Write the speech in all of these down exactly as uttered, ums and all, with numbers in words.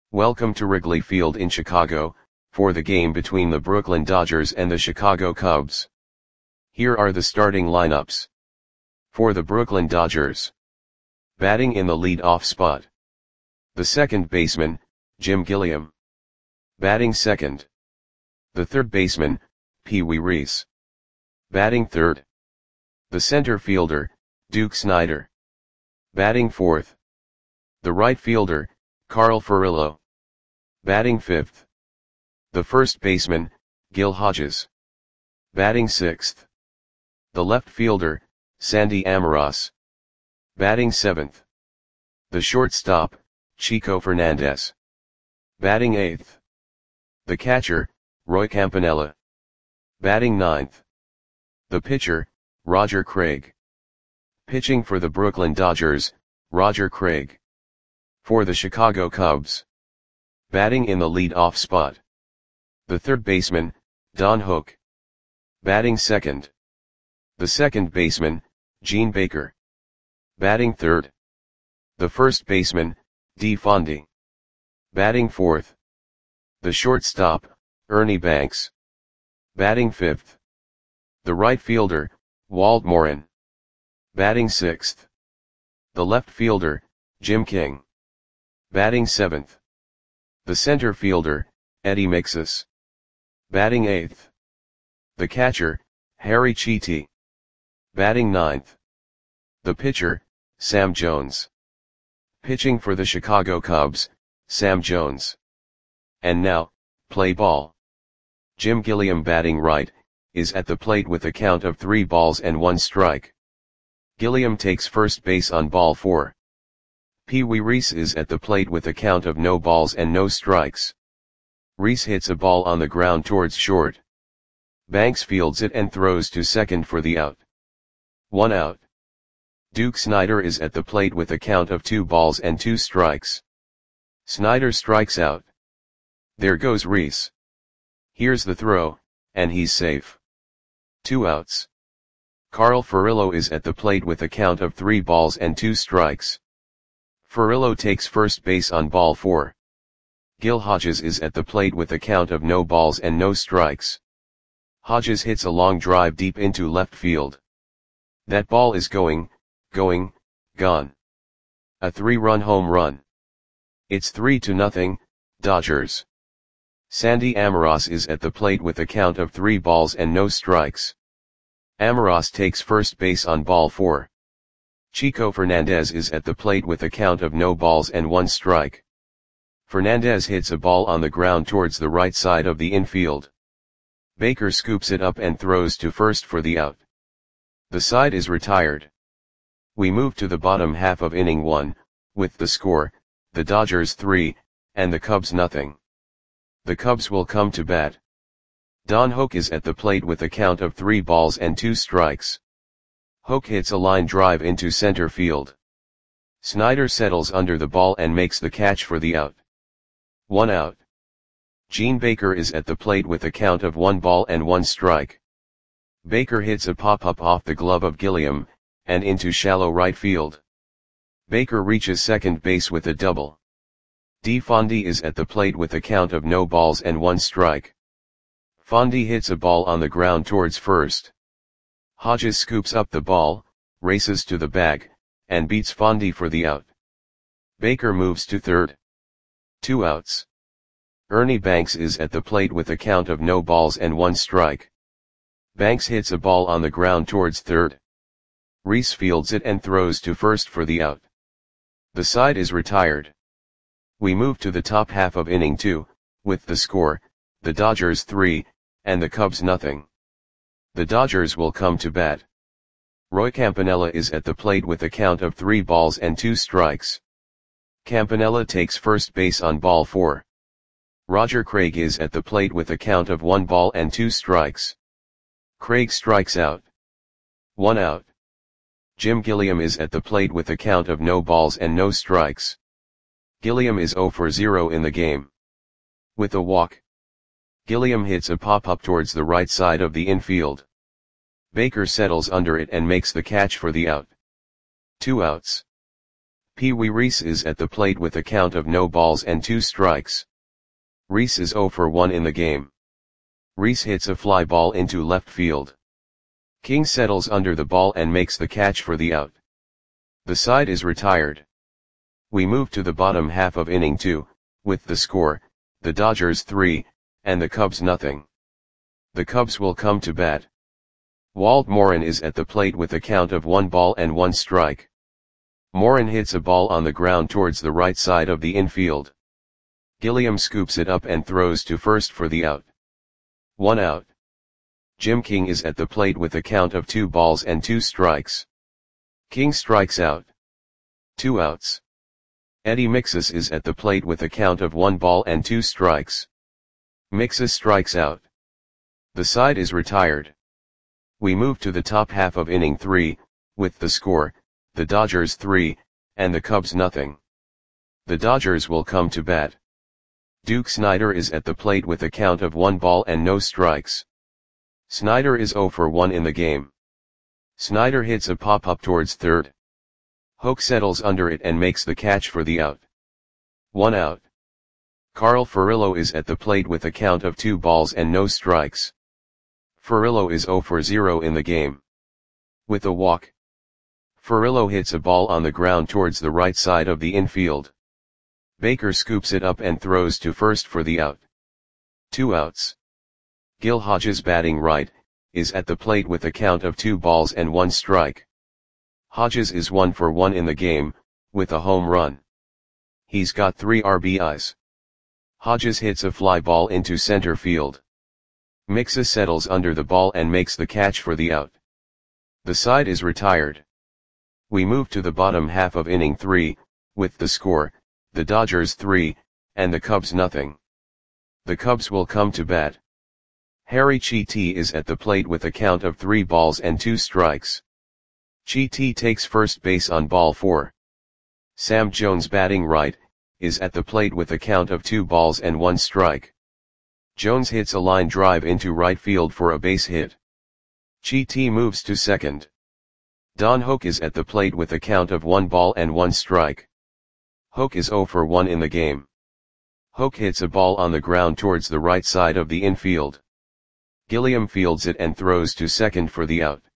Welcome to Wrigley Field in Chicago, for the game between the Brooklyn Dodgers and the Chicago Cubs. Here are the starting lineups. For the Brooklyn Dodgers. Batting in the lead-off spot. The second baseman, Jim Gilliam. Batting second. The third baseman, Pee Wee Reese. Batting third. The center fielder, Duke Snider. Batting fourth. The right fielder, Carl Furillo. Batting fifth. The first baseman, Gil Hodges. Batting sixth. The left fielder, Sandy Almaraz. Batting seventh. The shortstop, Chico Fernandez. Batting eighth. The catcher, Roy Campanella. Batting ninth. The pitcher, Roger Craig. Pitching for the Brooklyn Dodgers, Roger Craig. For the Chicago Cubs. Batting in the lead-off spot. The third baseman, Don Hook. Batting second. The second baseman, Gene Baker. Batting third. The first baseman, Dee Fondy. Batting fourth. The shortstop, Ernie Banks. Batting fifth. The right fielder, Walt Morin. Batting sixth. The left fielder, Jim King. Batting seventh. The center fielder, Eddie Mixus. Batting eighth. The catcher, Harry Cheety. Batting ninth. The pitcher, Sam Jones. Pitching for the Chicago Cubs, Sam Jones. And now, play ball. Jim Gilliam batting right, is at the plate with a count of three balls and one strike. Gilliam takes first base on ball four. Pee Wee Reese is at the plate with a count of no balls and no strikes. Reese hits a ball on the ground towards short. Banks fields it and throws to second for the out. One out. Duke Snider is at the plate with a count of two balls and two strikes. Snider strikes out. There goes Reese. Here's the throw, and he's safe. Two outs. Carl Furillo is at the plate with a count of three balls and two strikes. Furillo takes first base on ball four. Gil Hodges is at the plate with a count of no balls and no strikes. Hodges hits a long drive deep into left field. That ball is going, going, gone. A three-run home run. It's three to nothing, Dodgers. Sandy Almaraz is at the plate with a count of three balls and no strikes. Almaraz takes first base on ball four. Chico Fernandez is at the plate with a count of no balls and one strike. Fernandez hits a ball on the ground towards the right side of the infield. Baker scoops it up and throws to first for the out. The side is retired. We move to the bottom half of inning one, with the score, the Dodgers three, and the Cubs nothing. The Cubs will come to bat. Don Hook is at the plate with a count of three balls and two strikes. Hook hits a line drive into center field. Snider settles under the ball and makes the catch for the out. One out. Gene Baker is at the plate with a count of one ball and one strike. Baker hits a pop-up off the glove of Gilliam, and into shallow right field. Baker reaches second base with a double. Dee Fondy is at the plate with a count of no balls and one strike. Fondy hits a ball on the ground towards first. Hodges scoops up the ball, races to the bag, and beats Fondy for the out. Baker moves to third. Two outs. Ernie Banks is at the plate with a count of no balls and one strike. Banks hits a ball on the ground towards third. Reese fields it and throws to first for the out. The side is retired. We move to the top half of inning two, with the score, the Dodgers three, and the Cubs nothing. The Dodgers will come to bat. Roy Campanella is at the plate with a count of three balls and two strikes. Campanella takes first base on ball four. Roger Craig is at the plate with a count of one ball and two strikes. Craig strikes out. One out. Jim Gilliam is at the plate with a count of no balls and no strikes. Gilliam is zero for zero in the game. With a walk. Gilliam hits a pop-up towards the right side of the infield. Baker settles under it and makes the catch for the out. Two outs. Pee Wee Reese is at the plate with a count of no balls and two strikes. Reese is zero for one in the game. Reese hits a fly ball into left field. King settles under the ball and makes the catch for the out. The side is retired. We move to the bottom half of inning two, with the score, the Dodgers three, and the Cubs nothing. The Cubs will come to bat. Walt Morin is at the plate with a count of one ball and one strike. Morin hits a ball on the ground towards the right side of the infield. Gilliam scoops it up and throws to first for the out. One out. Jim King is at the plate with a count of two balls and two strikes. King strikes out. Two outs. Eddie Mixus is at the plate with a count of one ball and two strikes. Mixus strikes out. The side is retired. We move to the top half of inning three, with the score, the Dodgers three, and the Cubs nothing. The Dodgers will come to bat. Duke Snider is at the plate with a count of one ball and no strikes. Snider is zero for one in the game. Snider hits a pop-up towards third. Hoke settles under it and makes the catch for the out. One out. Carl Furillo is at the plate with a count of two balls and no strikes. Furillo is zero for zero in the game. With a walk. Furillo hits a ball on the ground towards the right side of the infield. Baker scoops it up and throws to first for the out. Two outs. Gil Hodges, batting right, is at the plate with a count of two balls and one strike. Hodges is one for one in the game, with a home run. He's got three R B Is. Hodges hits a fly ball into center field. Mixus settles under the ball and makes the catch for the out. The side is retired. We move to the bottom half of inning three, with the score, the Dodgers three, and the Cubs nothing. The Cubs will come to bat. Harry Chiti is at the plate with a count of three balls and two strikes. Chiti takes first base on ball four. Sam Jones, batting right, is at the plate with a count of two balls and one strike. Jones hits a line drive into right field for a base hit. Chiti moves to second. Don Hoke is at the plate with a count of one ball and one strike. Hoke is zero for one in the game. Hoke hits a ball on the ground towards the right side of the infield. Gilliam fields it and throws to second for the out.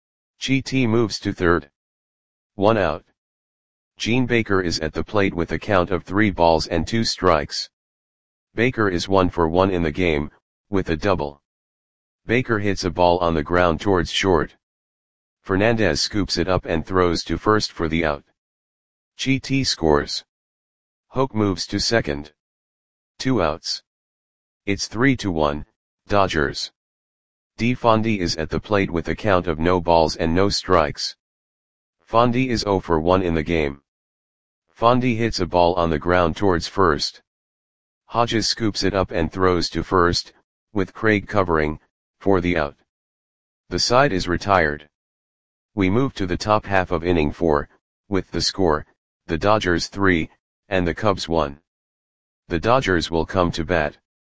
Chiti moves to third. One out. Gene Baker is at the plate with a count of three balls and two strikes. Baker is one for one in the game, with a double. Baker hits a ball on the ground towards short. Fernandez scoops it up and throws to first for the out. Chiti scores. Hoke moves to second. Two outs. It's three to one, Dodgers. D. Fondy is at the plate with a count of no balls and no strikes. Fondy is zero for one in the game. Fondy hits a ball on the ground towards first. Hodges scoops it up and throws to first, with Craig covering, for the out. The side is retired. We move to the top half of inning four, with the score, the Dodgers three, and the Cubs one. The Dodgers will come to bat.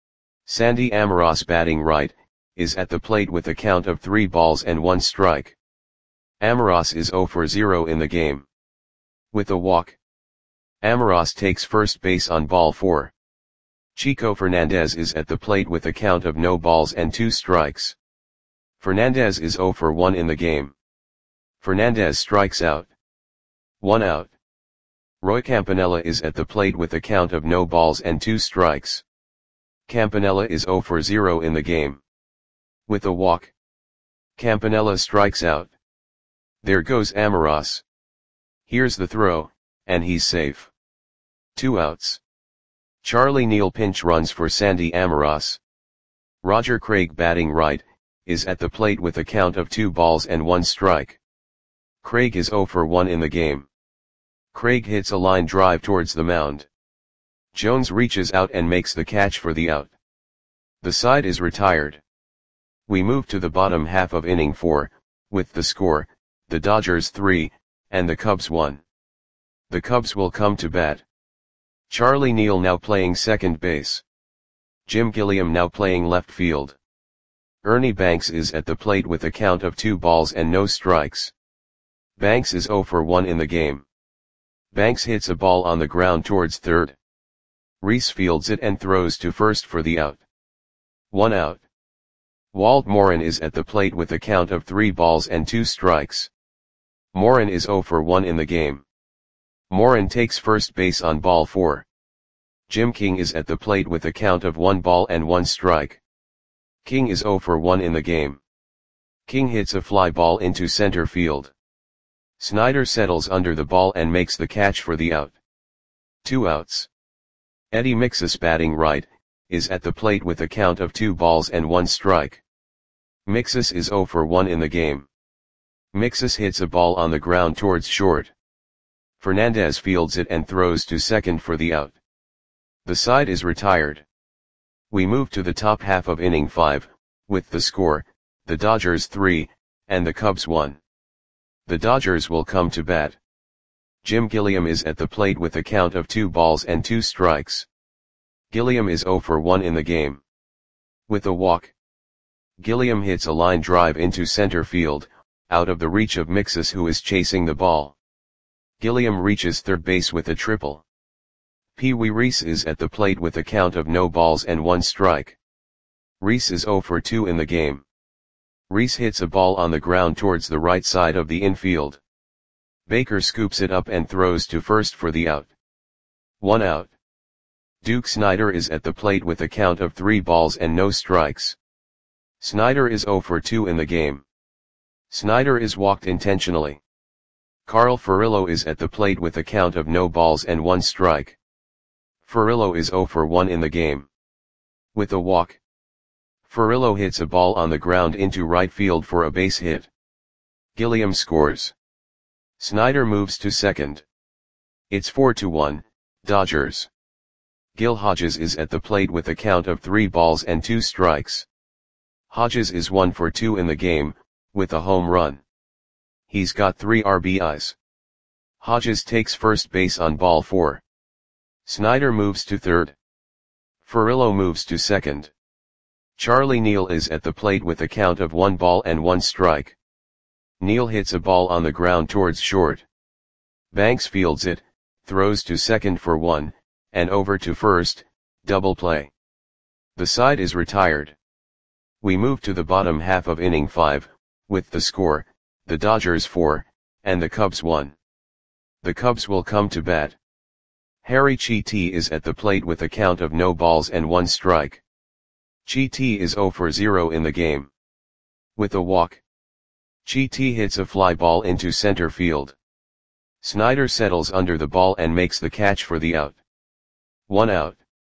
Sandy Amoros, batting right, is at the plate with a count of three balls and one strike. Amoros is zero for zero in the game. With a walk. Amoros takes first base on ball four. Chico Fernandez is at the plate with a count of no balls and two strikes. Fernandez is zero for one in the game. Fernandez strikes out. One out. Roy Campanella is at the plate with a count of no balls and two strikes. Campanella is zero for zero in the game. With a walk. Campanella strikes out. There goes Amoros. Here's the throw, and he's safe. Two outs. Charlie Neal pinch runs for Sandy Amoros. Roger Craig, batting right, is at the plate with a count of two balls and one strike. Craig is zero for one in the game. Craig hits a line drive towards the mound. Jones reaches out and makes the catch for the out. The side is retired. We move to the bottom half of inning four, with the score, the Dodgers three, and the Cubs one. The Cubs will come to bat. Charlie Neal now playing second base. Jim Gilliam now playing left field. Ernie Banks is at the plate with a count of two balls and no strikes. Banks is zero for one in the game. Banks hits a ball on the ground towards third. Reese fields it and throws to first for the out. One out. Walt Morin is at the plate with a count of three balls and two strikes. Morin is oh for one in the game. Morin takes first base on ball four. Jim King is at the plate with a count of one ball and one strike. King is oh for one in the game. King hits a fly ball into center field. Snyder settles under the ball and makes the catch for the out. Two outs. Eddie Mixus, batting right, is at the plate with a count of two balls and one strike. Mixus is oh for one in the game. Mixus hits a ball on the ground towards short. Fernandez fields it and throws to second for the out. The side is retired. We move to the top half of inning five, with the score, the Dodgers three, and the Cubs one. The Dodgers will come to bat. Jim Gilliam is at the plate with a count of two balls and two strikes. Gilliam is oh for one in the game. With a walk. Gilliam hits a line drive into center field, out of the reach of Mixus, who is chasing the ball. Gilliam reaches third base with a triple. Pee Wee Reese is at the plate with a count of no balls and one strike. Reese is oh for two in the game. Reese hits a ball on the ground towards the right side of the infield. Baker scoops it up and throws to first for the out. One out. Duke Snider is at the plate with a count of three balls and no strikes. Snider is oh for two in the game. Snider is walked intentionally. Carl Furillo is at the plate with a count of no balls and one strike. Furillo is oh for one in the game. With a walk. Furillo hits a ball on the ground into right field for a base hit. Gilliam scores. Snider moves to second. It's four to one, Dodgers. Gil Hodges is at the plate with a count of three balls and two strikes. Hodges is one for two in the game, with a home run. He's got three R B Is. Hodges takes first base on ball four. Snider moves to third. Furillo moves to second. Charlie Neal is at the plate with a count of one ball and one strike. Neal hits a ball on the ground towards short. Banks fields it, throws to second for one, and over to first, double play. The side is retired. We move to the bottom half of inning five, with the score, the Dodgers four, and the Cubs one. The Cubs will come to bat. Harry Chiti is at the plate with a count of no balls and one strike. Chiti is oh for zero in the game. With a walk. Chiti hits a fly ball into center field. Snider settles under the ball and makes the catch for the out. One out.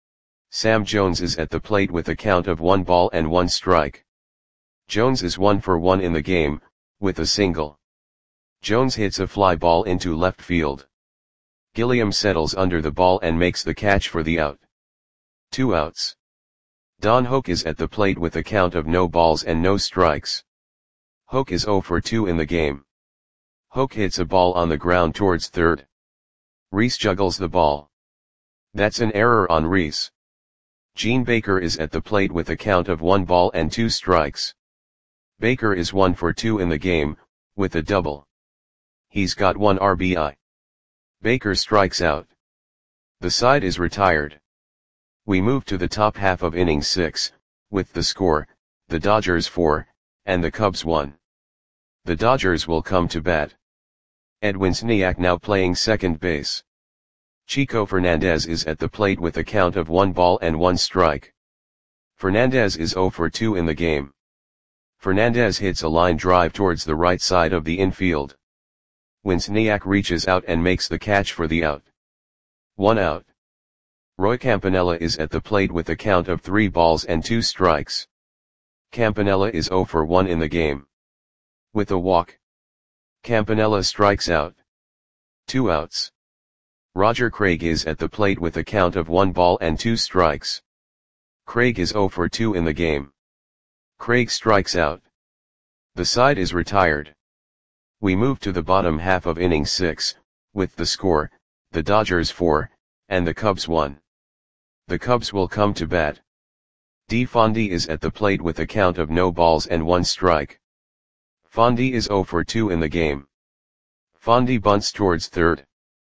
Sam Jones is at the plate with a count of one ball and one strike. Jones is one for one in the game, with a single. Jones hits a fly ball into left field. Gilliam settles under the ball and makes the catch for the out. Two outs. Don Hoke is at the plate with a count of no balls and no strikes. Hoke is oh for two in the game. Hoke hits a ball on the ground towards third. Reese juggles the ball. That's an error on Reese. Gene Baker is at the plate with a count of one ball and two strikes. Baker is one for two in the game, with a double. He's got one R B I. Baker strikes out. The side is retired. We move to the top half of inning six, with the score, the Dodgers four, and the Cubs one. The Dodgers will come to bat. Edwin Zniak now playing second base. Chico Fernandez is at the plate with a count of one ball and one strike. Fernandez is oh for two in the game. Fernandez hits a line drive towards the right side of the infield. Wozniak reaches out and makes the catch for the out. One out. Roy Campanella is at the plate with a count of three balls and two strikes. Campanella is oh for one in the game. With a walk. Campanella strikes out. Two outs. Roger Craig is at the plate with a count of one ball and two strikes. Craig is oh for two in the game. Craig strikes out. The side is retired. We move to the bottom half of inning six, with the score, the Dodgers four, and the Cubs one. The Cubs will come to bat. D. Fondy is at the plate with a count of no balls and one strike. Fondy is oh for two in the game. Fondy bunts towards third.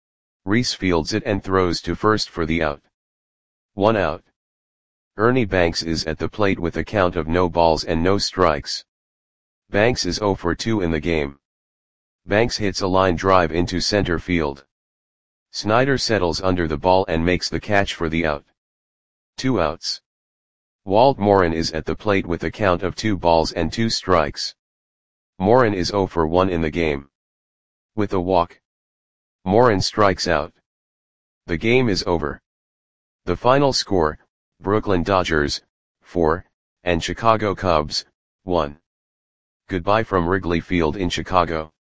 Rhys fields it and throws to first for the out. One out. Ernie Banks is at the plate with a count of no balls and no strikes. Banks is zero for two in the game. Banks hits a line drive into center field. Snyder settles under the ball and makes the catch for the out. Two outs. Walt Morin is at the plate with a count of two balls and two strikes. Morin is zero for one in the game. With a walk, Morin strikes out. The game is over. The final score, Brooklyn Dodgers, four, and Chicago Cubs, one. Goodbye from Wrigley Field in Chicago.